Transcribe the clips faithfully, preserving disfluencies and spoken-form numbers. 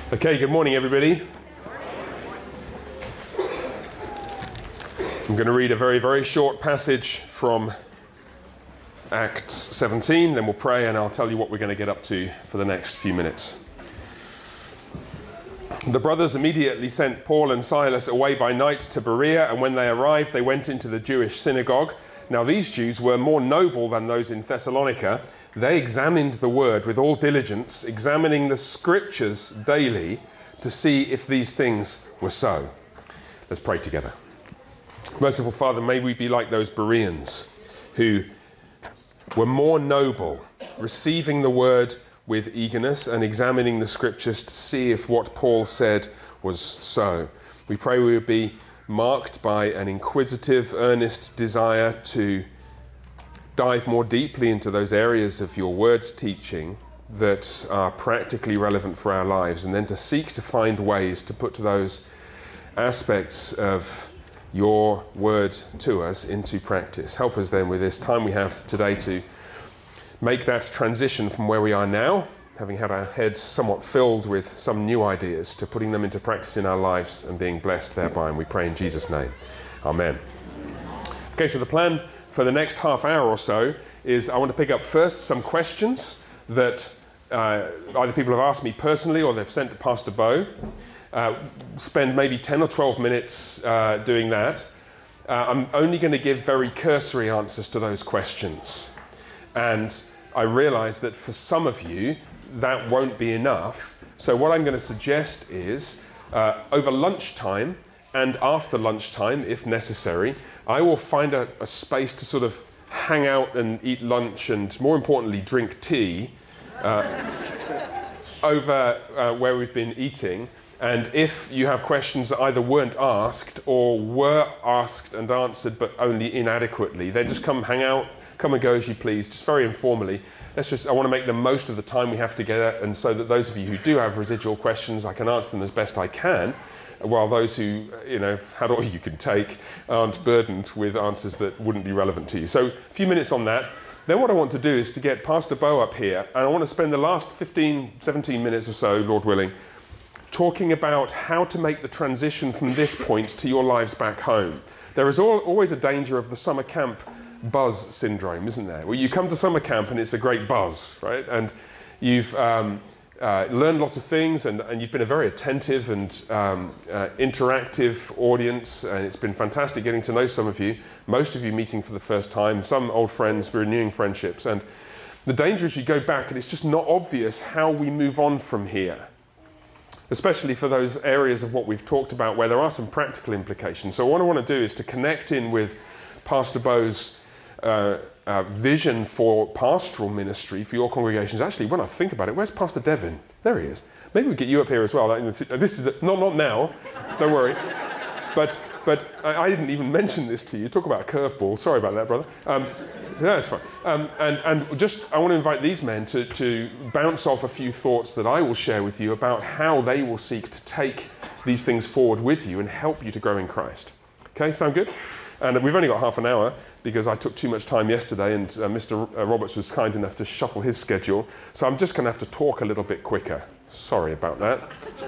Okay, good morning, everybody. I'm going to read a very, very short passage from Acts seventeen, then we'll pray and I'll tell you what we're going to get up to for the next few minutes. The brothers immediately sent Paul and Silas away by night to Berea, and when they arrived, they went into the Jewish synagogue. Now these Jews were more noble than those in Thessalonica. They examined the word with all diligence, examining the scriptures daily to see if these things were so. Let's pray together. Merciful Father, may we be like those Bereans who were more noble, receiving the word with eagerness and examining the scriptures to see if what Paul said was so. We pray we would be marked by an inquisitive, earnest desire to dive more deeply into those areas of your word's teaching that are practically relevant for our lives, and then to seek to find ways to put those aspects of your word to us into practice. Help us then with this time we have today to make that transition from where we are now, having had our heads somewhat filled with some new ideas, to putting them into practice in our lives and being blessed thereby. And we pray in Jesus' name. Amen. Okay, so the plan for the next half hour or so is I want to pick up first some questions that uh, either people have asked me personally or they've sent to Pastor Bo. Uh, spend maybe ten or twelve minutes uh, doing that. Uh, I'm only going to give very cursory answers to those questions. And I realize that for some of you, that won't be enough. So what I'm going to suggest is, uh, over lunchtime and after lunchtime, if necessary, I will find a, a space to sort of hang out and eat lunch and, more importantly, drink tea uh, over uh, where we've been eating. And if you have questions that either weren't asked or were asked and answered but only inadequately, then just come hang out. Come and go as you please, just very informally. Let's just, I want to make the most of the time we have together, and so that those of you who do have residual questions, I can answer them as best I can, while those who, you know, have had all you can take aren't burdened with answers that wouldn't be relevant to you. So a few minutes on that. Then what I want to do is to get Pastor Bo up here, and I want to spend the last fifteen, seventeen minutes or so, Lord willing, talking about how to make the transition from this point to your lives back home. There is all, always a danger of the summer camp buzz syndrome, isn't there? Well, you come to summer camp and it's a great buzz, right? And you've um, uh, learned lots of things, and, and you've been a very attentive and um, uh, interactive audience, and it's been fantastic getting to know some of you, most of you meeting for the first time, some old friends, renewing friendships. And the danger is you go back and it's just not obvious how we move on from here, especially for those areas of what we've talked about where there are some practical implications. So what I want to do is to connect in with Pastor Bo's Uh, uh, vision for pastoral ministry for your congregations. Actually, when I think about it, where's Pastor Devin? There he is. Maybe we get you up here as well. This is a, not not now. Don't worry. But but I, I didn't even mention this to you. Talk about a curveball. Sorry about that, brother. Um, yeah, that's fine. Um, and and just I want to invite these men to to bounce off a few thoughts that I will share with you about how they will seek to take these things forward with you and help you to grow in Christ. Okay, sound good? And we've only got half an hour because I took too much time yesterday, and uh, Mister Roberts was kind enough to shuffle his schedule. So I'm just going to have to talk a little bit quicker. Sorry about that.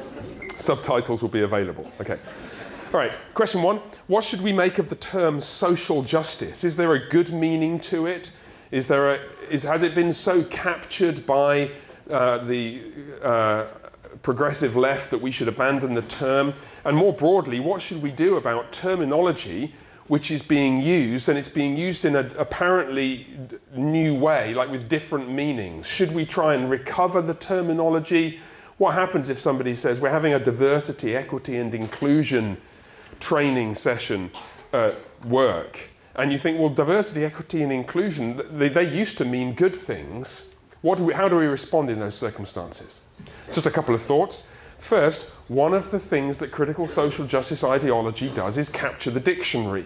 Subtitles will be available. Okay. All right. Question one. What should we make of the term social justice? Is there a good meaning to it? Is there a, is, has it been so captured by uh, the uh, progressive left that we should abandon the term? And more broadly, what should we do about terminology which is being used, and it's being used in an apparently new way, like with different meanings? Should we try and recover the terminology? What happens if somebody says, we're having a diversity, equity, and inclusion training session at work? And you think, well, diversity, equity, and inclusion, they, they used to mean good things. What do we, how do we respond in those circumstances? Just a couple of thoughts. First, one of the things that critical social justice ideology does is capture the dictionary.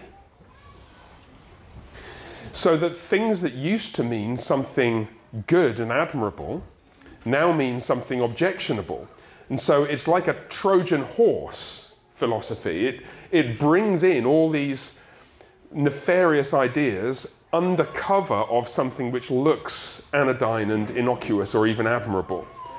So that things that used to mean something good and admirable now mean something objectionable. And so it's like a Trojan horse philosophy. It, it brings in all these nefarious ideas under cover of something which looks anodyne and innocuous or even admirable.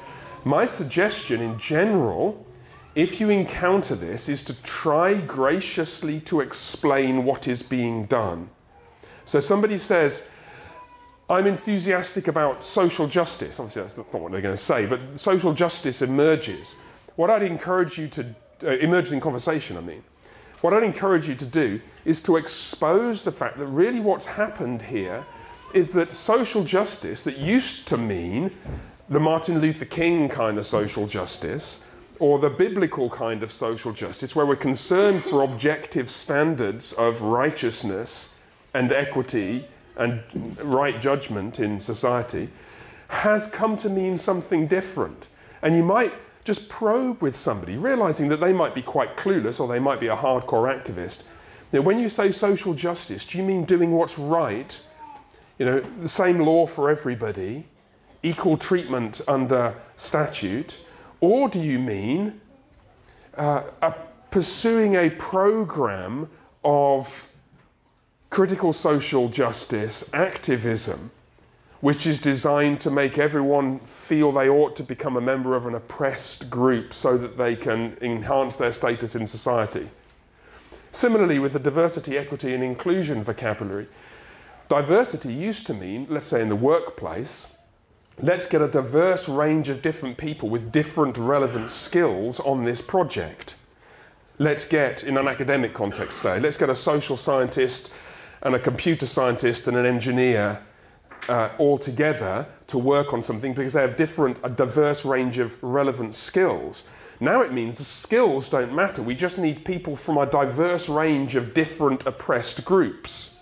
My suggestion in general, if you encounter this, is to try graciously to explain what is being done. So somebody says, I'm enthusiastic about social justice. Obviously, that's not what they're going to say, but social justice emerges. What I'd encourage you to, uh, emerges in conversation, I mean. What I'd encourage you to do is to expose the fact that really what's happened here is that social justice that used to mean the Martin Luther King kind of social justice, or the biblical kind of social justice, where we're concerned for objective standards of righteousness and equity and right judgment in society, has come to mean something different. And you might just probe with somebody, realizing that they might be quite clueless or they might be a hardcore activist. Now, when you say social justice, do you mean doing what's right? You know, the same law for everybody, equal treatment under statute? Or do you mean uh, a, pursuing a program of critical social justice activism, which is designed to make everyone feel they ought to become a member of an oppressed group so that they can enhance their status in society? Similarly, with the diversity, equity, and inclusion vocabulary, diversity used to mean, let's say in the workplace, let's get a diverse range of different people with different relevant skills on this project. Let's get, in an academic context, say, let's get a social scientist and a computer scientist and an engineer uh, all together to work on something because they have different, a diverse range of relevant skills. Now it means the skills don't matter. We just need people from a diverse range of different oppressed groups.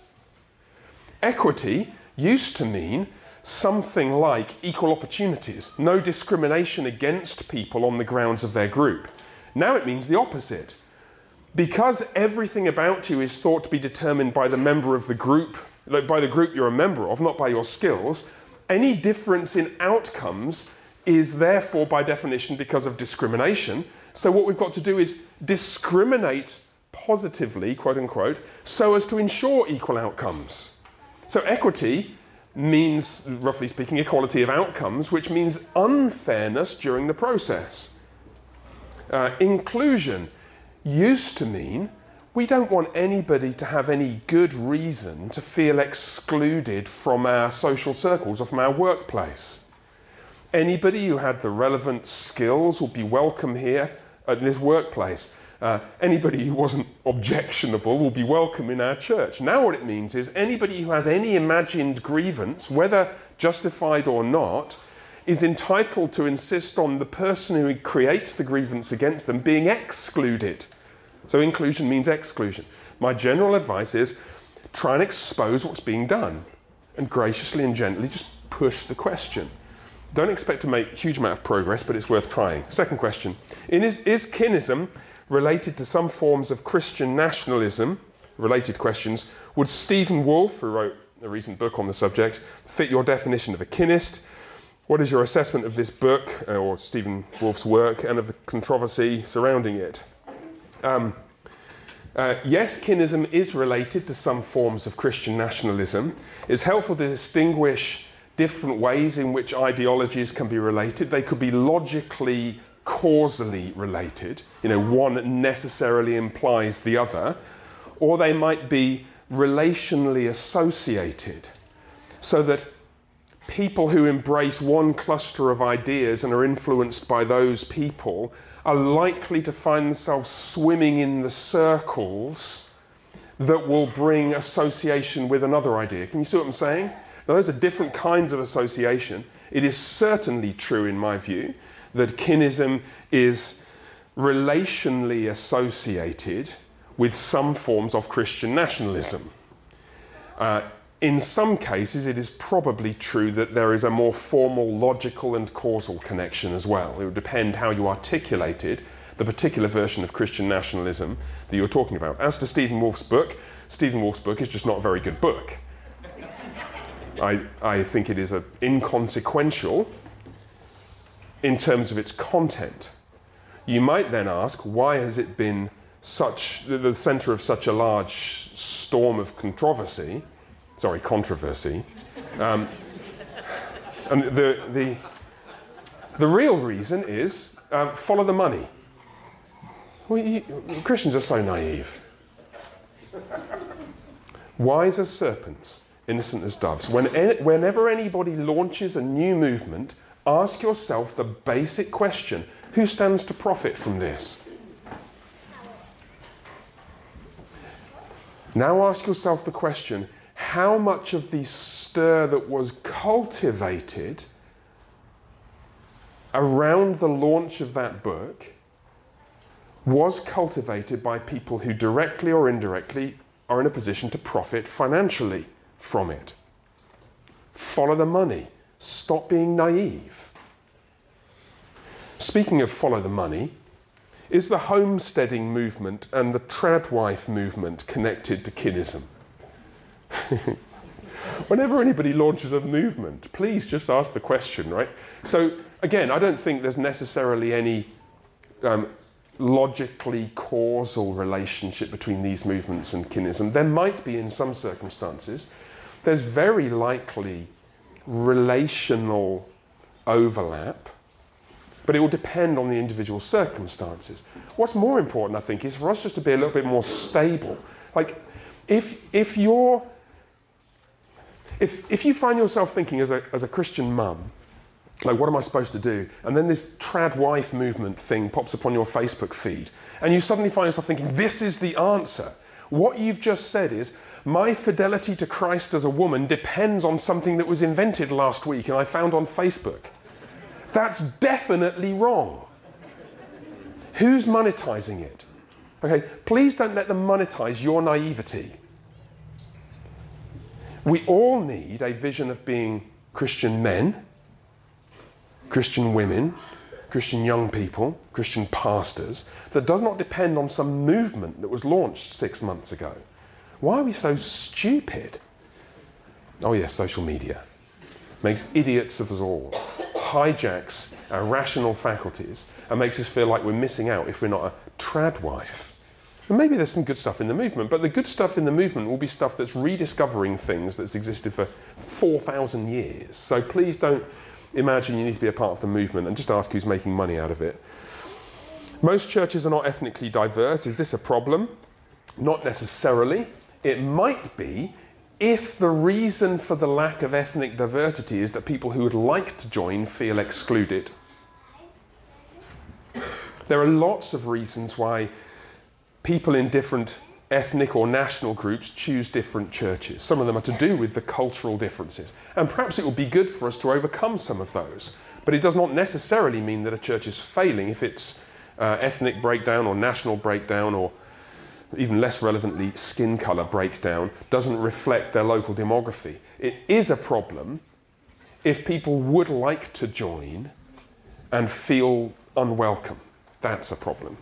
Equity used to mean something like equal opportunities, no discrimination against people on the grounds of their group. Now it means the opposite. Because everything about you is thought to be determined by the member of the group, by the group you're a member of, not by your skills, any difference in outcomes is therefore by definition because of discrimination. So what we've got to do is discriminate positively, quote unquote, so as to ensure equal outcomes. So equity means, roughly speaking, equality of outcomes, which means unfairness during the process. Uh, inclusion used to mean we don't want anybody to have any good reason to feel excluded from our social circles or from our workplace. Anybody who had the relevant skills would be welcome here at this workplace. Uh, anybody who wasn't objectionable will be welcome in our church. Now what it means is anybody who has any imagined grievance, whether justified or not, is entitled to insist on the person who creates the grievance against them being excluded. So inclusion means exclusion. My general advice is try and expose what's being done and graciously and gently just push the question. Don't expect to make a huge amount of progress, but it's worth trying. Second question, is, is kinism related to some forms of Christian nationalism? Related questions. Would Stephen Wolfe, who wrote a recent book on the subject, fit your definition of a kinist? What is your assessment of this book, or Stephen Wolfe's work, and of the controversy surrounding it? Um, uh, yes, kinism is related to some forms of Christian nationalism. It's helpful to distinguish different ways in which ideologies can be related. They could be logically, causally related. You know, one necessarily implies the other. Or they might be relationally associated, so that people who embrace one cluster of ideas and are influenced by those people are likely to find themselves swimming in the circles that will bring association with another idea. Can you see what I'm saying? Now, those are different kinds of association. It is certainly true, in my view, that kinism is relationally associated with some forms of Christian nationalism. Uh, In some cases, it is probably true that there is a more formal, logical and causal connection as well. It would depend how you articulated the particular version of Christian nationalism that you're talking about. As to Stephen Wolfe's book, Stephen Wolfe's book is just not a very good book. I, I think it is a, inconsequential in terms of its content. You might then ask, why has it been such the centre of such a large storm of controversy? Sorry, controversy. Um, and the, the, The real reason is um, follow the money. Well, you, Christians are so naive. Wise as serpents, innocent as doves. When, whenever anybody launches a new movement, ask yourself the basic question, who stands to profit from this? Now ask yourself the question, how much of the stir that was cultivated around the launch of that book was cultivated by people who directly or indirectly are in a position to profit financially from it? Follow the money. Stop being naive. Speaking of follow the money, is the homesteading movement and the tradwife movement connected to kinism? Whenever anybody launches a movement, please just ask the question, right? So, again, I don't think there's necessarily any um, logically causal relationship between these movements and kinism. There might be in some circumstances. There's very likely relational overlap, but it will depend on the individual circumstances. What's more important, I think, is for us just to be a little bit more stable. Like, if if you're if if you find yourself thinking as a as a Christian mum, like, what am I supposed to do? And then this trad wife movement thing pops up on your Facebook feed, and you suddenly find yourself thinking, this is the answer. What you've just said is, my fidelity to Christ as a woman depends on something that was invented last week and I found on Facebook. That's definitely wrong. Who's monetizing it? Okay, please don't let them monetize your naivety. We all need a vision of being Christian men, Christian women, Christian young people, Christian pastors, that does not depend on some movement that was launched six months ago. Why are we so stupid? Oh yes, social media. Makes idiots of us all. Hijacks our rational faculties and makes us feel like we're missing out if we're not a tradwife. And maybe there's some good stuff in the movement, but the good stuff in the movement will be stuff that's rediscovering things that's existed for four thousand years. So please don't imagine you need to be a part of the movement and just ask who's making money out of it. Most churches are not ethnically diverse. Is this a problem? Not necessarily. It might be if the reason for the lack of ethnic diversity is that people who would like to join feel excluded. There are lots of reasons why people in different ethnic or national groups choose different churches. Some of them are to do with the cultural differences. And perhaps it will be good for us to overcome some of those. But it does not necessarily mean that a church is failing if its uh, ethnic breakdown or national breakdown, or even less relevantly, skin colour breakdown, doesn't reflect their local demography. It is a problem if people would like to join and feel unwelcome. That's a problem.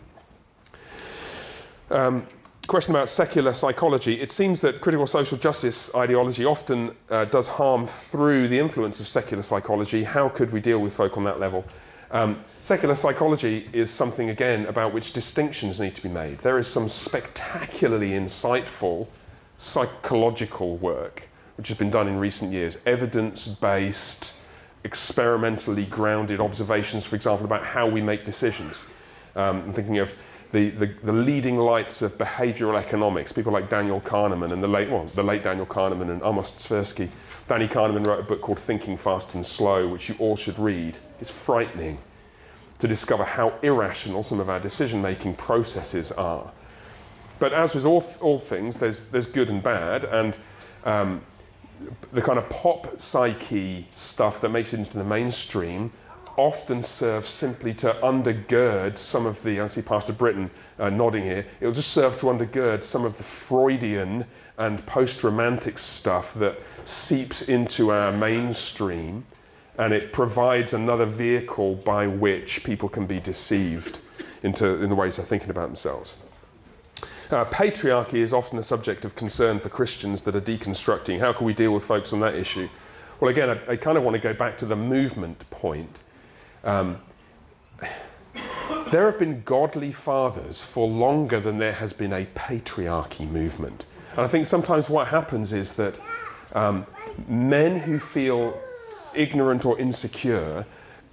Um, question about secular psychology. It seems that critical social justice ideology often uh, does harm through the influence of secular psychology. How could we deal with folk on that level? Um, secular psychology is something, again, about which distinctions need to be made. There is some spectacularly insightful psychological work which has been done in recent years, evidence-based, experimentally grounded observations, for example, about how we make decisions. Um, I'm thinking of the, the, the leading lights of behavioural economics, people like Daniel Kahneman and the late, well, the late Daniel Kahneman and Amos Tversky. Danny Kahneman wrote a book called Thinking Fast and Slow, which you all should read. It's frightening to discover how irrational some of our decision-making processes are. But as with all, all things, there's, there's good and bad, and um, the kind of pop psyche stuff that makes it into the mainstream often serves simply to undergird some of the, I see Pastor Britton uh, nodding here, it'll just serve to undergird some of the Freudian and post-romantic stuff that seeps into our mainstream, and it provides another vehicle by which people can be deceived into in the ways they're thinking about themselves. Uh, patriarchy is often a subject of concern for Christians that are deconstructing. How can we deal with folks on that issue? Well, again, I, I kind of want to go back to the movement point. Um, there have been godly fathers for longer than there has been a patriarchy movement. And I think sometimes what happens is that um, men who feel ignorant or insecure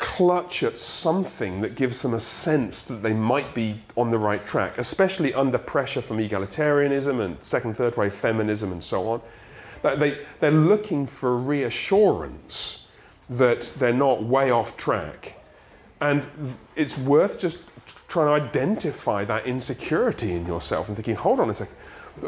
clutch at something that gives them a sense that they might be on the right track, especially under pressure from egalitarianism and second, third wave feminism and so on. They, they're looking for reassurance that they're not way off track. And it's worth just trying to identify that insecurity in yourself and thinking, hold on a second,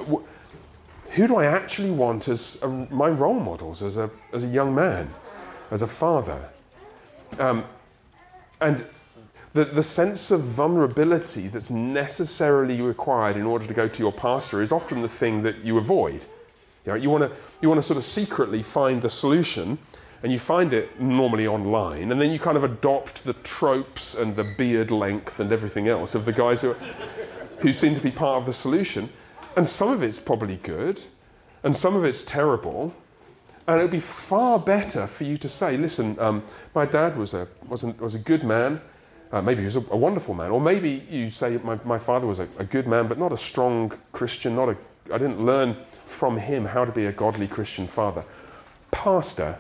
who do I actually want as a, my role models as a, as a young man, as a father? Um, and the, the sense of vulnerability that's necessarily required in order to go to your pastor is often the thing that you avoid. You know, you want to you want to sort of secretly find the solution, and you find it normally online, and then you kind of adopt the tropes and the beard length and everything else of the guys who, who seem to be part of the solution. And some of it's probably good, and some of it's terrible. And it would be far better for you to say, listen, um, my dad was a was, an, was a good man. Uh, maybe he was a, a wonderful man. Or maybe you say, my, my father was a, a good man, but not a strong Christian. Not a. I didn't learn from him how to be a godly Christian father. Pastor,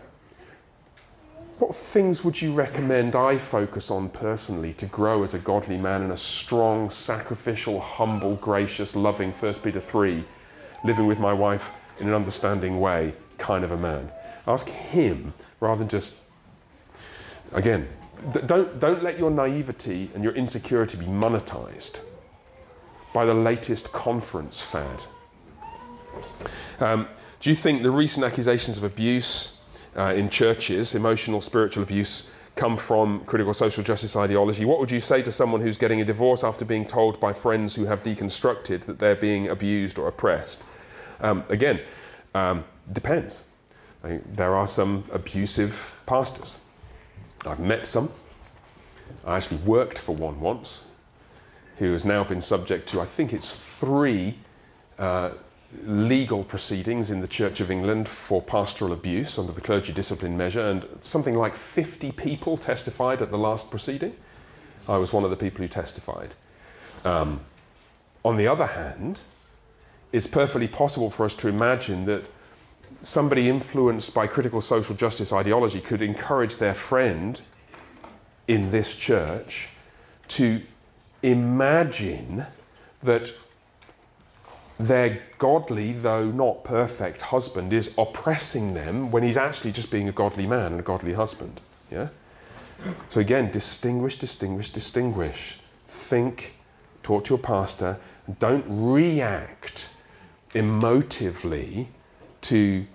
what things would you recommend I focus on personally to grow as a godly man and a strong, sacrificial, humble, gracious, loving, First Peter three, living with my wife in an understanding way kind of a man? Ask him rather than just, again, don't, don't let your naivety and your insecurity be monetized by the latest conference fad. Um, do you think the recent accusations of abuse uh, in churches, emotional, spiritual abuse, come from critical social justice ideology? What would you say to someone who's getting a divorce after being told by friends who have deconstructed that they're being abused or oppressed? Um, again, um, depends. I mean, there are some abusive pastors. I've met some. I actually worked for one once who has now been subject to, I think it's three uh, legal proceedings in the Church of England for pastoral abuse under the clergy discipline measure, and something like fifty people testified at the last proceeding. I was one of the people who testified. Um, on the other hand, it's perfectly possible for us to imagine that somebody influenced by critical social justice ideology could encourage their friend in this church to imagine that their godly, though not perfect, husband is oppressing them when he's actually just being a godly man and a godly husband. Yeah? So again, distinguish, distinguish, distinguish. Think, talk to your pastor, and don't react emotively to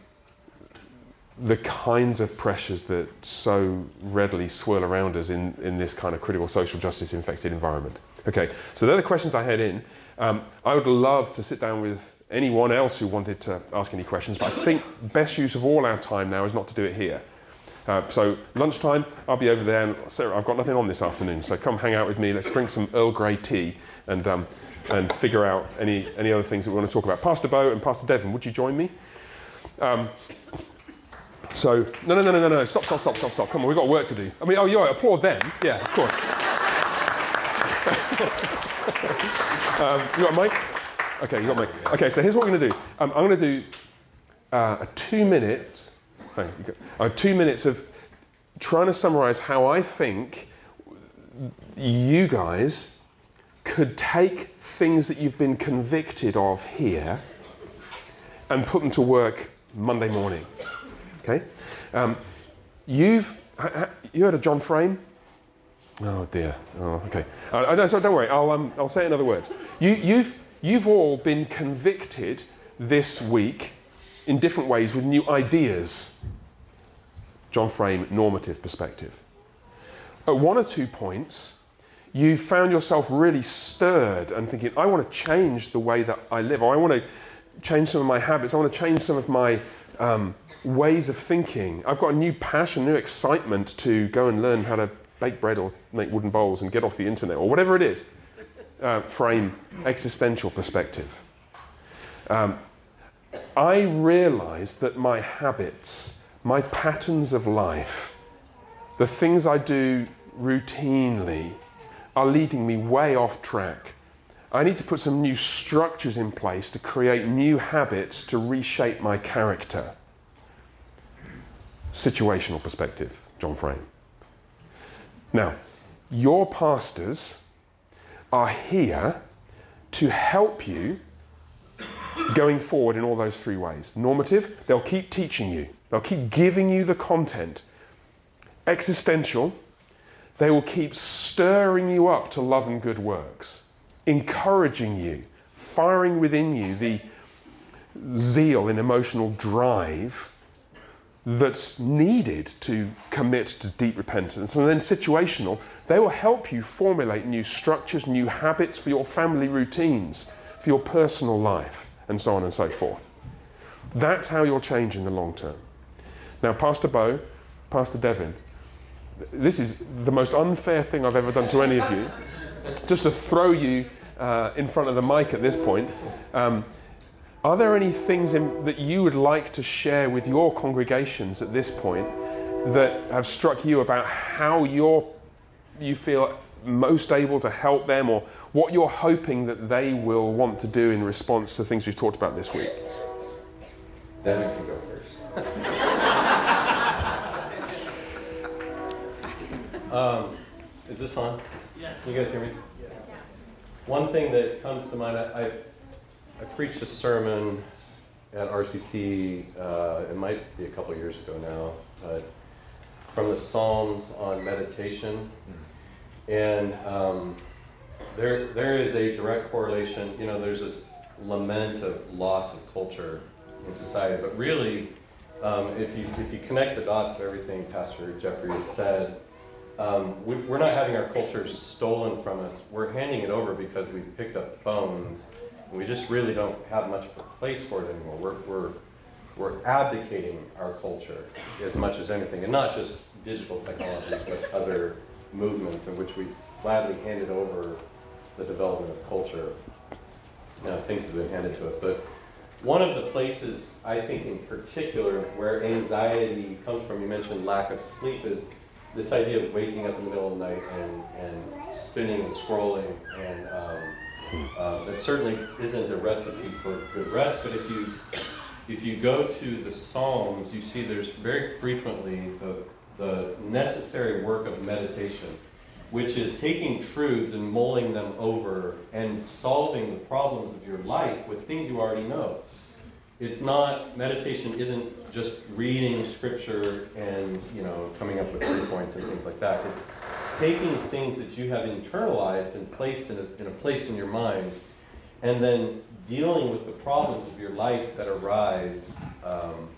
the kinds of pressures that so readily swirl around us in, in this kind of critical social justice infected environment. Okay, so they're the questions I had in. Um, I would love to sit down with anyone else who wanted to ask any questions, but I think best use of all our time now is not to do it here. Uh, so lunchtime, I'll be over there, and Sarah, I've got nothing on this afternoon, so come hang out with me. Let's drink some Earl Grey tea and um, and figure out any any other things that we want to talk about. Pastor Bo and Pastor Devon, would you join me? Um, so no no no no no no stop stop stop stop stop. Come on, we've got work to do. I mean, oh yeah, applaud them. Yeah, of course. um, you got a mic? Okay, you got a mic. Okay, so here's what we're going to do. Um, I'm going to do uh, a two minute. Oh, uh, two minutes of trying to summarise how I think you guys could take things that you've been convicted of here and put them to work Monday morning. Okay? Um, you've ha, ha, you heard of John Frame? Oh dear. Oh, okay. Uh, no, so don't worry. I'll um, I'll say it in other words. You, you've you've all been convicted this week in different ways with new ideas. John Frame, normative perspective. At one or two points, you found yourself really stirred and thinking, I want to change the way that I live, or I want to change some of my habits, I want to change some of my um, ways of thinking. I've got a new passion, new excitement to go and learn how to bake bread or make wooden bowls and get off the internet, or whatever it is. Uh, frame, existential perspective. Um, I realised that my habits, my patterns of life, the things I do routinely are leading me way off track. I need to put some new structures in place to create new habits to reshape my character. Situational perspective, John Frame. Now, your pastors are here to help you going forward in all those three ways. Normative, they'll keep teaching you. They'll keep giving you the content. Existential, they will keep stirring you up to love and good works, encouraging you, firing within you the zeal and emotional drive that's needed to commit to deep repentance. And then situational, they will help you formulate new structures, new habits for your family routines, for your personal life, and so on and so forth. That's how you'll change in the long term. Now, Pastor Bo, Pastor Devin, this is the most unfair thing I've ever done to any of you. Just to throw you uh, in front of the mic at this point, um, are there any things in, that you would like to share with your congregations at this point that have struck you about how you're, you feel most able to help them, or what you're hoping that they will want to do in response to things we've talked about this week? Devin can go first. um, is this on? Yeah. Can you guys hear me? Yes. One thing that comes to mind, I, I, I preached a sermon at R C C, uh, it might be a couple years ago now, but from the Psalms on meditation. And um, there, there is a direct correlation. You know, there's this lament of loss of culture in society, but really, um, if you if you connect the dots of everything Pastor Jeffrey has said, um, we, we're not having our culture stolen from us. We're handing it over because we've picked up phones, and we just really don't have much of a place for it anymore. We're we're we're abdicating our culture as much as anything, and not just digital technologies, but other movements in which we gladly handed over the development of culture. You know, things have been handed to us. But one of the places, I think in particular, where anxiety comes from, you mentioned lack of sleep, is this idea of waking up in the middle of the night and, and spinning and scrolling. And um, uh, that certainly isn't a recipe for good rest, but if you if you go to the Psalms, you see there's very frequently the the necessary work of meditation, which is taking truths and mulling them over and solving the problems of your life with things you already know. It's not, meditation isn't just reading scripture and, you know, coming up with three points and things like that. It's taking things that you have internalized and placed in a, in a place in your mind, and then dealing with the problems of your life that arise. Um,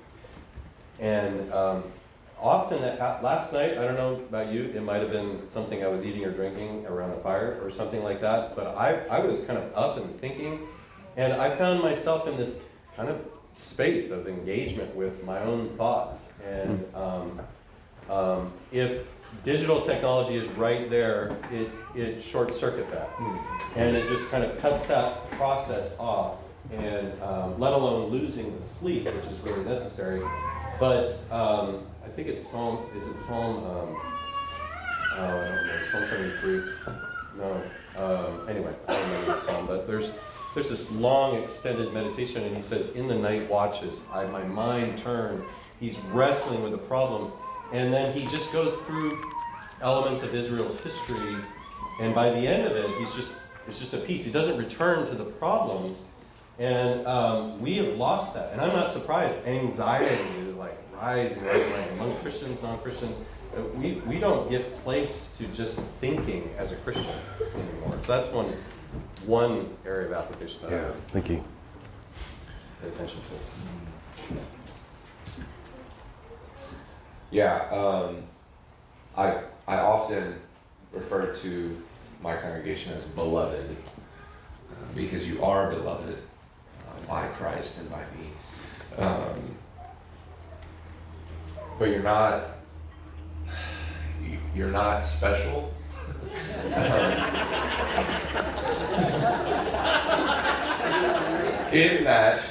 and um, Often, that, last night, I don't know about you, it might have been something I was eating or drinking around a fire or something like that, but I, I was kind of up and thinking, and I found myself in this kind of space of engagement with my own thoughts. And um, um, if digital technology is right there, it, it short-circuits that. And it just kind of cuts that process off, and um, let alone losing the sleep, which is really necessary. But um, I think it's Psalm, is it Psalm, um, oh, I don't know, Psalm seventy-three? No. Um, anyway, I don't remember the Psalm, but there's there's this long extended meditation, and he says, in the night watches, I, my mind turned. He's wrestling with a problem, and then he just goes through elements of Israel's history, and by the end of it, he's just, it's just a piece. He doesn't return to the problems. And um, we have lost that. And I'm not surprised. Anxiety is like rising right away among Christians, non-Christians. Uh, we, we don't give place to just thinking as a Christian anymore. So that's one one area of application that yeah, I would thank you. pay attention to. Yeah, um, I I often refer to my congregation as beloved, uh, because you are beloved by Christ and by me. Um, but you're not, you're not special. um, in that,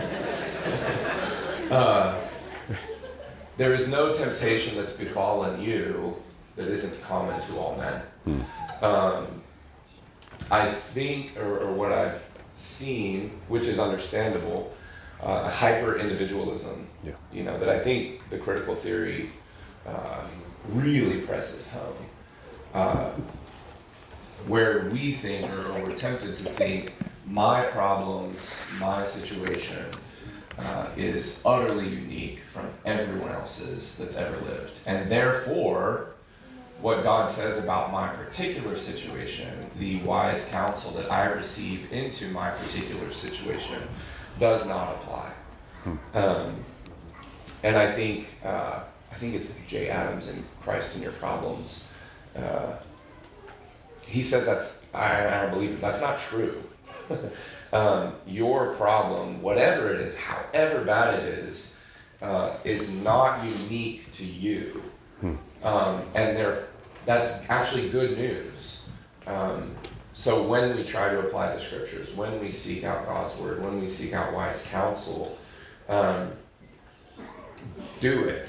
uh, there is no temptation that's befallen you that isn't common to all men. Hmm. Um, I think, or, or what I've seen, which is understandable, uh, hyper-individualism, yeah. you know, that I think the critical theory um, really presses home. uh, where we think, or, or we're tempted to think, my problems, my situation uh, is utterly unique from everyone else's that's ever lived. And therefore, what God says about my particular situation, the wise counsel that I receive into my particular situation, does not apply. Um, and I think uh, I think it's Jay Adams in Christ and Your Problems. Uh, he says that's, I, I believe that's not true. um, your problem, whatever it is, however bad it is, uh, is not unique to you. Hmm. Um, and there, that's actually good news. Um, so when we try to apply the scriptures, when we seek out God's word, when we seek out wise counsel, um, do it.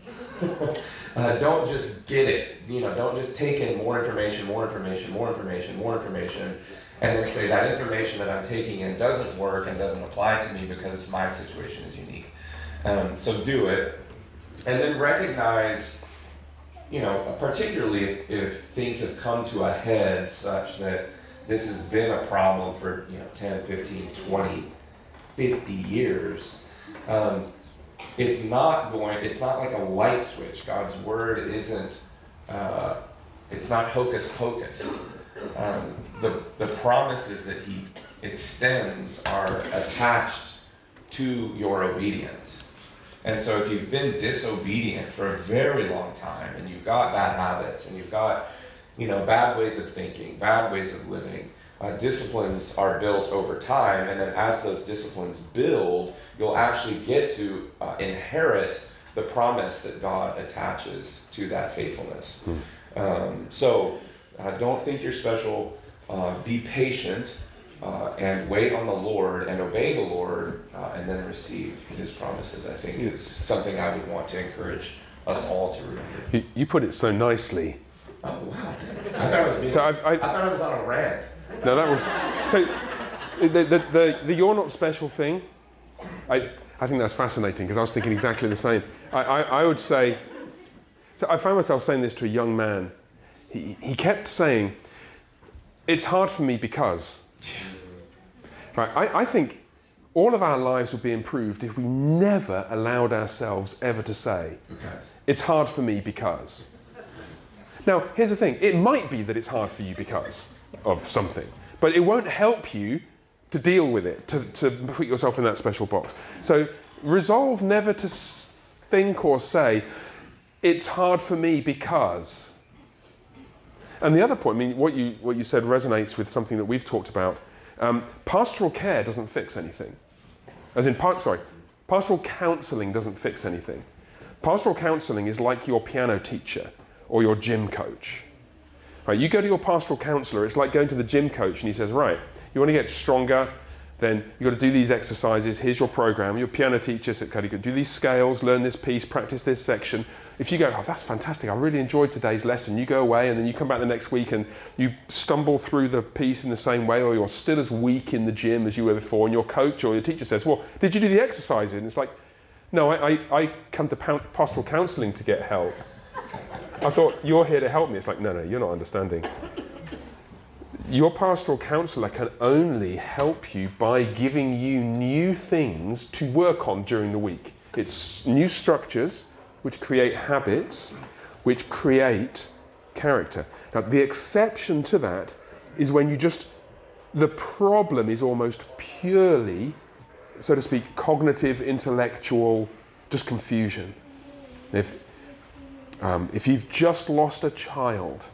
uh, don't just get it. You know, don't just take in more information, more information, more information, more information, and then say that information that I'm taking in doesn't work and doesn't apply to me because my situation is unique. Um, so do it, and then recognize, you know, particularly if, if things have come to a head such that this has been a problem for, you know, ten, fifteen, twenty, fifty years, um, it's not going, it's not like a light switch. God's word isn't, uh, it's not hocus pocus. Um, the, the promises that he extends are attached to your obedience. And so if you've been disobedient for a very long time, and you've got bad habits, and you've got, you know, bad ways of thinking, bad ways of living, uh, disciplines are built over time, and then as those disciplines build, you'll actually get to uh, inherit the promise that God attaches to that faithfulness. Hmm. Um, so uh, don't think you're special. Uh, be patient. Uh, and wait on the Lord and obey the Lord, uh, and then receive His promises, I think is something I would want to encourage us all to remember. You, you put it so nicely. Oh, wow. Thanks. I thought it was being, so I, I thought I was on a rant. No, that was... So, the, the, the, the you're not special thing, I, I think that's fascinating, because I was thinking exactly the same. I, I, I would say... So I found myself saying this to a young man. He, he kept saying, it's hard for me because... Right, I, I think all of our lives would be improved if we never allowed ourselves ever to say, because. It's hard for me because. Now, here's the thing. It might be that it's hard for you because of something, but it won't help you to deal with it, to, to put yourself in that special box. So resolve never to think or say, it's hard for me because. And the other point, I mean, what you, what you said resonates with something that we've talked about. Um, pastoral care doesn't fix anything. As in, par- sorry, pastoral counselling doesn't fix anything. Pastoral counselling is like your piano teacher or your gym coach. Right, you go to your pastoral counsellor, it's like going to the gym coach and he says, right, you want to get stronger, then you've got to do these exercises, here's your program. Your piano teacher said, okay, you could do these scales, learn this piece, practice this section. If you go, oh, that's fantastic, I really enjoyed today's lesson, you go away and then you come back the next week and you stumble through the piece in the same way, or you're still as weak in the gym as you were before, and your coach or your teacher says, well, did you do the exercises? And it's like, no, I, I, I come to pastoral counselling to get help. I thought, you're here to help me. It's like, no, no, you're not understanding. Your pastoral counsellor can only help you by giving you new things to work on during the week. It's new structures which create habits, which create character. Now, the exception to that is when you just, the problem is almost purely, so to speak, cognitive, intellectual, just confusion. If, um, if you've just lost a child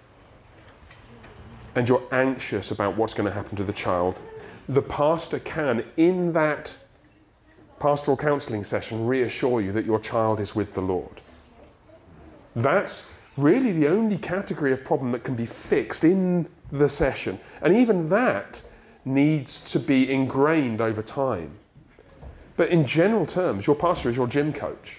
and you're anxious about what's going to happen to the child, the pastor can, in that pastoral counselling session, reassure you that your child is with the Lord. That's really the only category of problem that can be fixed in the session. And even that needs to be ingrained over time. But in general terms, your pastor is your gym coach.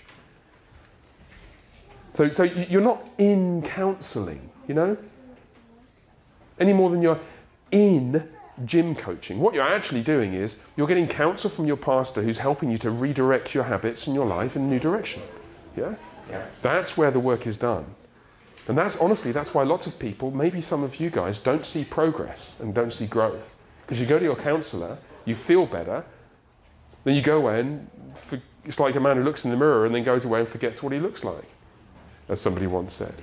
So, so you're not in counselling, you know? Any more than you're in gym coaching. What you're actually doing is you're getting counsel from your pastor who's helping you to redirect your habits and your life in a new direction. Yeah? Yeah. That's where the work is done. And that's, honestly, that's why lots of people, maybe some of you guys, don't see progress and don't see growth. Because you go to your counselor, you feel better, then you go away and for, it's like a man who looks in the mirror and then goes away and forgets what he looks like, as somebody once said.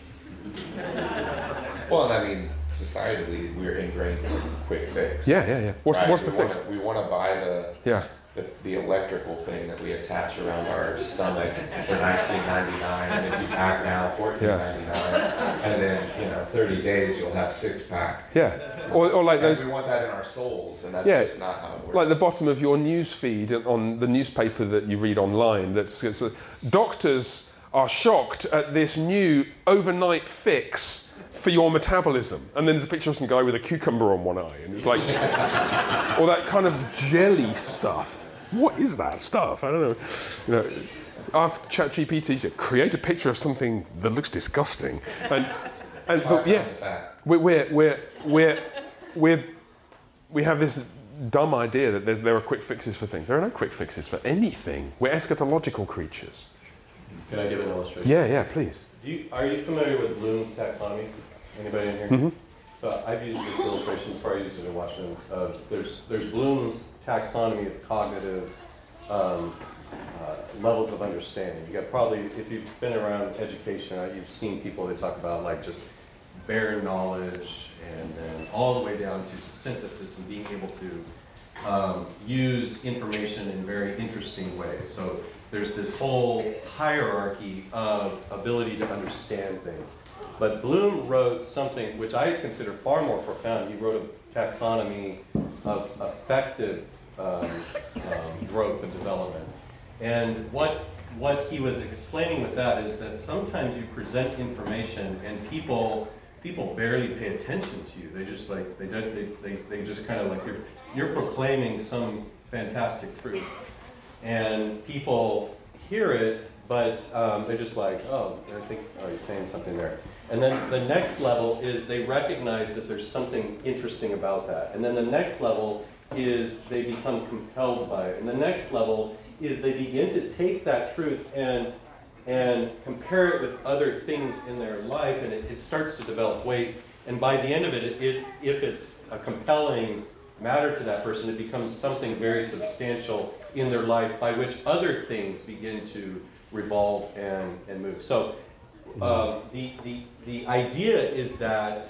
Well, and I mean, societally, we're ingrained in quick fix. Yeah, yeah, yeah. What's, right? what's the we fix? Wanna, we want to buy the, yeah. the the electrical thing that we attach around our stomach for nineteen ninety-nine, and if you pack now, fourteen ninety-nine, yeah. and then, you know, thirty days, you'll have six pack. Yeah. Or, or like and those. We want that in our souls, and that's yeah, just not how it works. Like the bottom of your news feed on the newspaper that you read online. That's it's a, doctors are shocked at this new overnight fix for your metabolism. And then there's a picture of some guy with a cucumber on one eye, and it's like, or that kind of jelly stuff. What is that stuff? I don't know. You know, ask ChatGPT to create a picture of something that looks disgusting. And and but, yeah, we're we're we're we're we're we have this dumb idea that there's, there are quick fixes for things. There are no quick fixes for anything. We're eschatological creatures. Can I give an illustration? Yeah, yeah, please. Do you, are you familiar with Bloom's taxonomy? Anybody in here? Mm-hmm. So I've used this illustration before. I used it in Washington. Uh, there's there's Bloom's taxonomy of cognitive um, uh, levels of understanding. You got probably, if you've been around education, uh, you've seen people that talk about like just bare knowledge, and then all the way down to synthesis and being able to um, use information in very interesting ways. So there's this whole hierarchy of ability to understand things. But Bloom wrote something which I consider far more profound. He wrote a taxonomy of affective um, um, growth and development. And what what he was explaining with that is that sometimes you present information and people people barely pay attention to you. They just like they don't, they, they they just kind of like you're you're proclaiming some fantastic truth, and people hear it, but um, they're just like, oh, I think oh, you're saying something there. And then the next level is they recognize that there's something interesting about that. And then the next level is they become compelled by it. And the next level is they begin to take that truth and and compare it with other things in their life, and it, it starts to develop weight. And by the end of it, it, it, if it's a compelling matter to that person, it becomes something very substantial in their life by which other things begin to revolve and, and move. So uh, the, the, the idea is that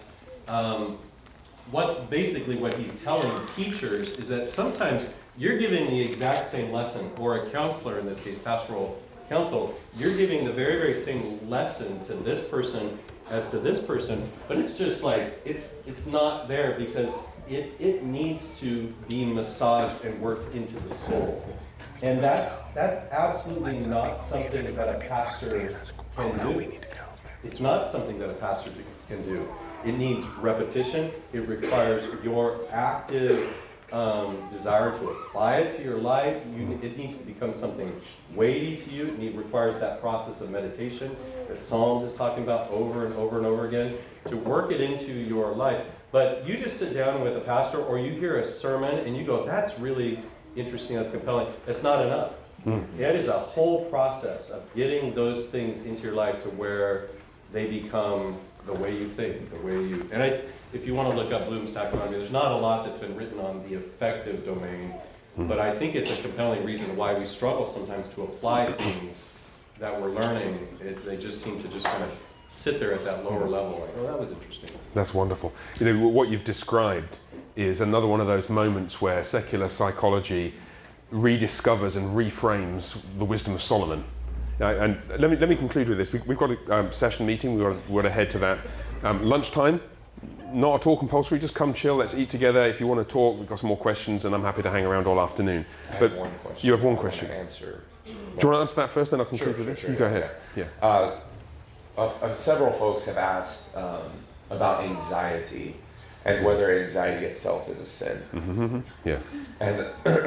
um, what basically what he's telling teachers is that sometimes you're giving the exact same lesson, or a counselor, in this case pastoral counsel, you're giving the very, very same lesson to this person as to this person, but it's just like, it's it's not there because it, it needs to be massaged and worked into the soul. And that's that's absolutely not something that a pastor can do. It's not something that a pastor can do. It needs repetition. It requires your active um, desire to apply it to your life. You, it needs to become something weighty to you. It need, requires that process of meditation that Psalms is talking about over and over and over again to work it into your life. But you just sit down with a pastor or you hear a sermon and you go, that's really interesting, that's compelling. It's not enough. Mm. It is a whole process of getting those things into your life to where they become the way you think, the way you... And I, if you want to look up Bloom's taxonomy, there's not a lot that's been written on the affective domain, mm. but I think it's a compelling reason why we struggle sometimes to apply things that we're learning. It, they just seem to just kind of sit there at that lower level, like, oh, that was interesting. That's wonderful. You know, what you've described is another one of those moments where secular psychology rediscovers and reframes the wisdom of Solomon. Uh, and let me let me conclude with this. We, we've got a um, session meeting. We've got, we've got to head to that. Um, lunchtime, not at all compulsory. Just come chill. Let's eat together. If you want to talk, we've got some more questions, and I'm happy to hang around all afternoon. I but have one question. You have one I question. Want to answer. Do you want to answer that first? Then I'll conclude sure, with sure, this. sure, you yeah, go ahead. Yeah. yeah. Uh, uh, uh, several folks have asked um, about anxiety and whether anxiety itself is a sin. Mm-hmm. Yeah. And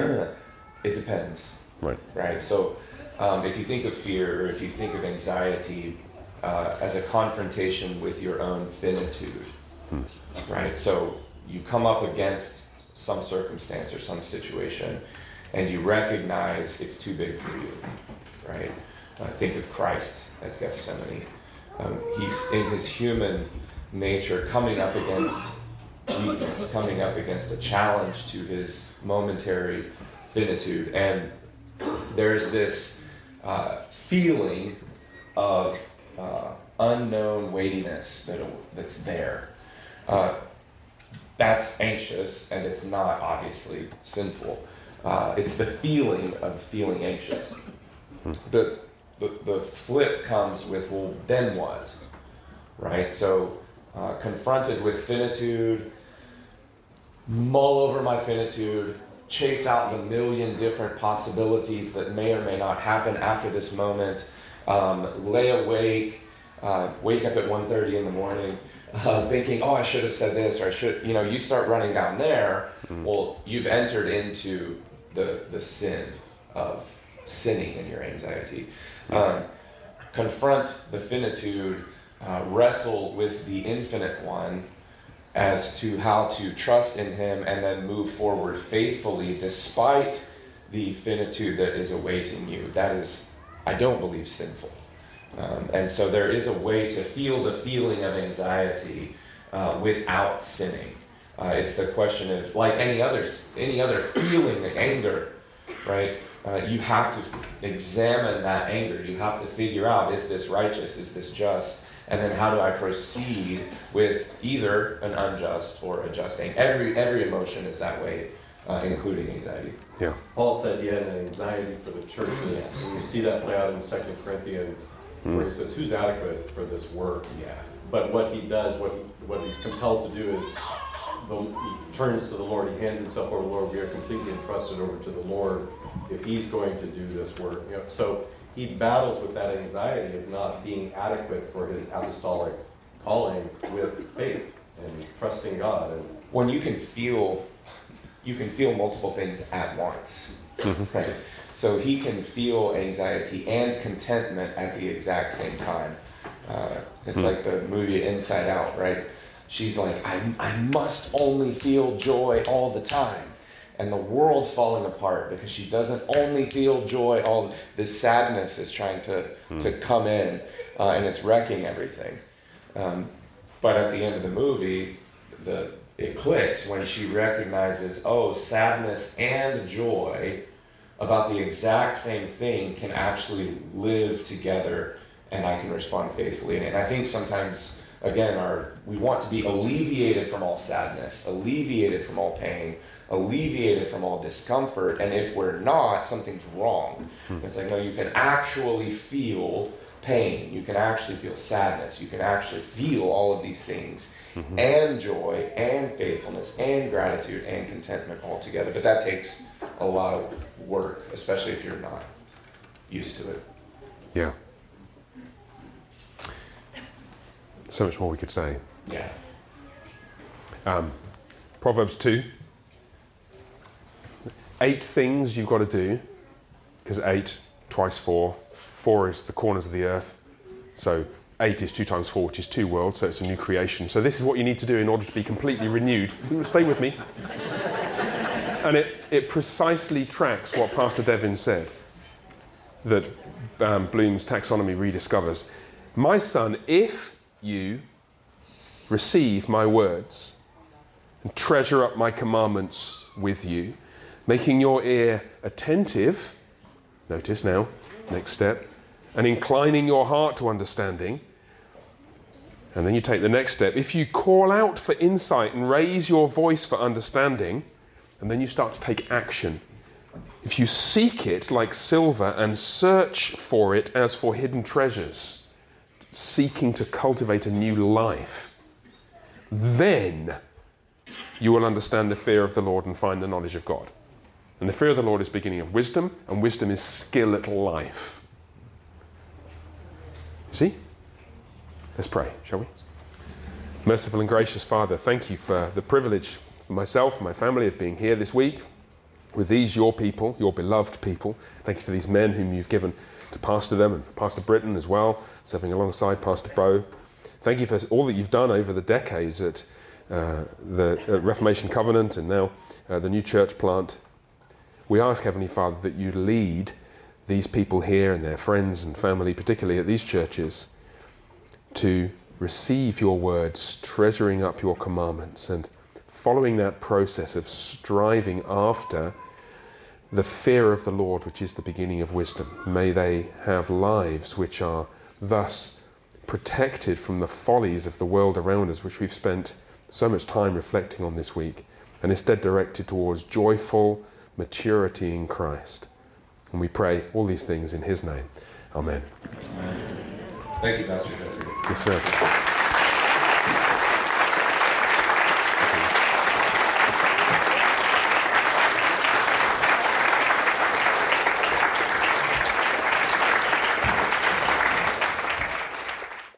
it depends. Right. Right. So um, if you think of fear, or if you think of anxiety uh, as a confrontation with your own finitude, hmm. right? So you come up against some circumstance or some situation, and you recognize it's too big for you, right? Uh, think of Christ at Gethsemane. Um, he's in his human nature coming up against weakness, coming up against a challenge to his momentary finitude. And there's this uh, feeling of uh, unknown weightiness that, that's there. Uh, that's anxious, and it's not obviously sinful. Uh, it's the feeling of feeling anxious. The, the the flip comes with, well, then what? Right? So, uh, confronted with finitude, mull over my finitude, chase out the million different possibilities that may or may not happen after this moment, um, lay awake, uh, wake up at one thirty in the morning, uh, thinking, oh, I should have said this, or I should, you know, you start running down there, mm-hmm. Well, you've entered into the the sin of sinning in your anxiety. Um, confront the finitude, uh, wrestle with the infinite one as to how to trust in him and then move forward faithfully despite the finitude that is awaiting you. That is, I don't believe, sinful. Um, and so there is a way to feel the feeling of anxiety uh, without sinning. Uh, it's the question of, like any other, any other feeling, like anger, right? Uh, you have to examine that anger. You have to figure out, is this righteous? Is this just? And then how do I proceed with either an unjust or a just anger? Every, every emotion is that way, uh, including anxiety. Yeah. Paul said he had an anxiety for the churches. Yes. And you see that play out in Second Corinthians, mm. where he says, who's adequate for this work? Yeah. But what he does, what, he, what he's compelled to do is, the, he turns to the Lord, he hands himself over to the Lord. We are completely entrusted over to the Lord if he's going to do this work. You know, so he battles with that anxiety of not being adequate for his apostolic calling with faith and trusting God. And when you can feel, you can feel multiple things at once, right? So he can feel anxiety and contentment at the exact same time. Uh, it's mm. like the movie Inside Out, right? She's like, I, I must only feel joy all the time. And the world's falling apart because she doesn't only feel joy. All this sadness is trying to, mm. to come in, uh, and it's wrecking everything. Um, but at the end of the movie, the it clicks when she recognizes, oh, sadness and joy about the exact same thing can actually live together, and I can respond faithfully. And I think sometimes, again, our we want to be alleviated from all sadness, alleviated from all pain, alleviated from all discomfort, and if we're not, something's wrong. Hmm. It's like, no, you can actually feel pain, you can actually feel sadness, you can actually feel all of these things, mm-hmm. and joy, and faithfulness, and gratitude, and contentment all together. But that takes a lot of work, especially if you're not used to it. Yeah. So much more we could say. Yeah. Um, Proverbs two. Eight things you've got to do, because eight, twice four. Four is the corners of the earth. So eight is two times four, which is two worlds, so it's a new creation. So this is what you need to do in order to be completely renewed. Stay with me. And it, it precisely tracks what Pastor Devin said, that um, Bloom's taxonomy rediscovers. My son, if you receive my words and treasure up my commandments with you, making your ear attentive, notice now, next step, and inclining your heart to understanding, and then you take the next step. If you call out for insight and raise your voice for understanding, and then you start to take action. If you seek it like silver and search for it as for hidden treasures, seeking to cultivate a new life, then you will understand the fear of the Lord and find the knowledge of God. And the fear of the Lord is the beginning of wisdom, and wisdom is skill at life. See? Let's pray, shall we? Merciful and gracious Father, thank you for the privilege for myself and my family of being here this week with these, your people, your beloved people. Thank you for these men whom you've given to pastor them, and for Pastor Britton as well, serving alongside Pastor Bro. Thank you for all that you've done over the decades at uh, the uh, Reformation Covenant and now uh, the new church plant. We ask, Heavenly Father, that you lead these people here and their friends and family, particularly at these churches, to receive your words, treasuring up your commandments, and following that process of striving after the fear of the Lord, which is the beginning of wisdom. May they have lives which are thus protected from the follies of the world around us, which we've spent so much time reflecting on this week, and instead directed towards joyful maturity in Christ. And we pray all these things in his name. Amen. Thank you, Pastor Jeffrey. Yes, sir.